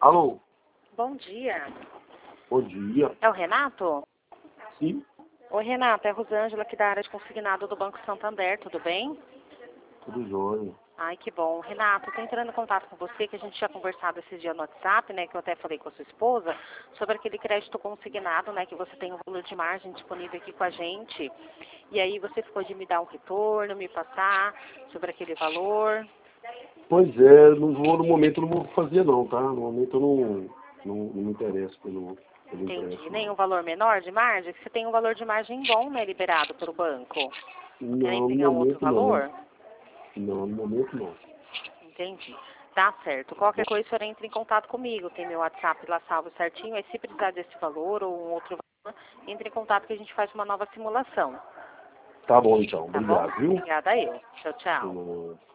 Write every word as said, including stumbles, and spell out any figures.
Alô? Bom dia. Bom dia. É o Renato? Sim? Oi, Renato. É a Rosângela aqui da área de consignado do Banco Santander. Tudo bem? Tudo jóia. Ai, que bom. Renato, tô entrando em contato com você, que a gente tinha conversado esses dias no WhatsApp, né, que eu até falei com a sua esposa, sobre aquele crédito consignado, né, que você tem um valor de margem disponível aqui com a gente. E aí você ficou de me dar um retorno, me passar sobre aquele valor. Pois é, não vou, no momento eu não vou fazer não, tá? No momento eu não, não, não me interesso pelo, pelo Entendi. empréstimo. Nem um valor menor de margem? Que você tem um valor de margem bom, né, liberado pelo banco. Não quer nem Não, no pegar um outro momento não. valor? Não, no momento não. Entendi. Tá certo. Qualquer coisa, o senhor entra em contato comigo. Tem meu WhatsApp lá salvo certinho. Aí se precisar desse valor ou um outro valor, entre em contato que a gente faz uma nova simulação. Tá bom então, Tá bom? obrigado, viu? Obrigada a eu. Tchau, tchau. Hum.